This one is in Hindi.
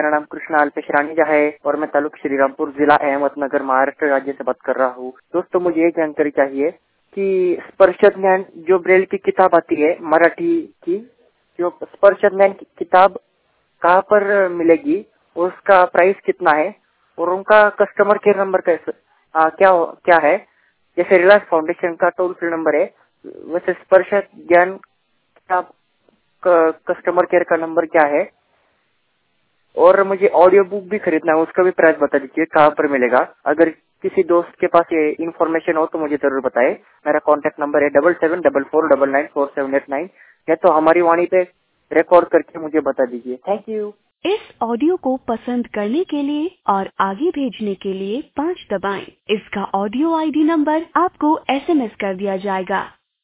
मेरा नाम कृष्णा अल्पेश रानीजा है और मैं तालुक श्रीरामपुर, जिला अहमदनगर, महाराष्ट्र राज्य से बात कर रहा हूँ। दोस्तों, मुझे ये जानकारी चाहिए कि स्पर्श ज्ञान जो ब्रेल की किताब आती है मराठी की, जो स्पर्श ज्ञान की किताब कहाँ पर मिलेगी, उसका प्राइस कितना है और उनका कस्टमर केयर नंबर कैसे क्या है। जैसे रिलायंस फाउंडेशन का टोल फ्री नंबर है, वैसे स्पर्श ज्ञान किताब कस्टमर केयर का नंबर क्या है। और मुझे ऑडियो बुक भी खरीदना है, उसका भी प्राइस बता दीजिए, कहाँ पर मिलेगा। अगर किसी दोस्त के पास ये इन्फॉर्मेशन हो तो मुझे जरूर बताए। मेरा कॉन्टैक्ट नंबर है 7744994789, या तो हमारी वाणी पे रिकॉर्ड करके मुझे बता दीजिए। Thank you. इस ऑडियो को पसंद करने के लिए और आगे भेजने के लिए 5 दबाएं। इसका ऑडियो आईडी नंबर आपको SMS कर दिया जाएगा।